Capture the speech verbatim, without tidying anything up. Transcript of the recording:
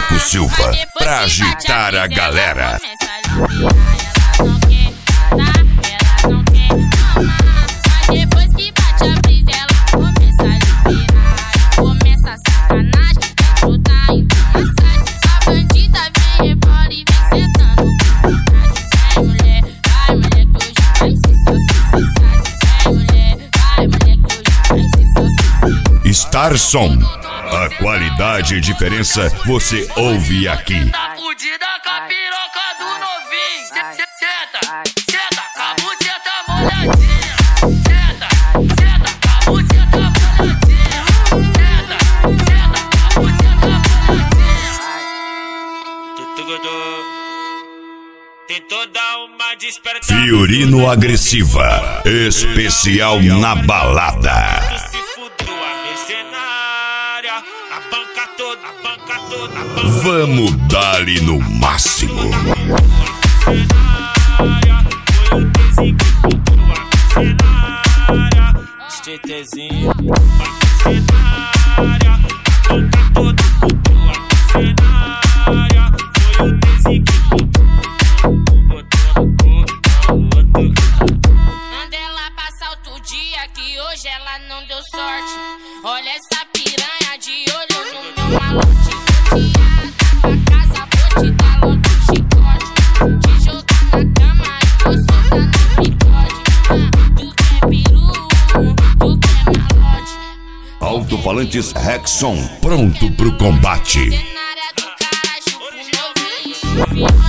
Marco Silva, pra agitar a galera. Depois que bate a brisa, ela começa a liberar. Começa a sacanagem, dentro da massagem. A bandida vem, rebola e vem sentando com vontade. Vai mulher, vai mulher que hoje vai ser só sucesso. Vai mulher, vai mulher que hoje vai ser só sucesso. Star Som, a qualidade e diferença você ouve aqui. Tá fudida com a piroca do novinho. Senta, senta, com a buceta molhadinha. Senta, senta, com a buceta molhadinha. Senta, senta, com a buceta molhadinha. Tentou dar uma despertada. Fiorino Agressiva, especial na balada. Se fudeu a mercenária. A banca toda, a banca toda, a banca toda. Vamos dar-lhe no máximo. Foi o Tezinho que comprou a mercenária. Tezinho, a mercenária. A banca toda comprou a mercenária. Foi o Tezinho que comprou. Manda ela passar outro dia que hoje ela não deu sorte. Olha essa piranha de olho no meu malote. Vou te arrastar pra casa, vou te dar logo um chicote. Te jogar na cama e vou soltar no bigode. Ah, tu quer peru, tu quer malote. Alto-falantes Rexon, pronto pro combate. Cenária do cara, chupa o novinho.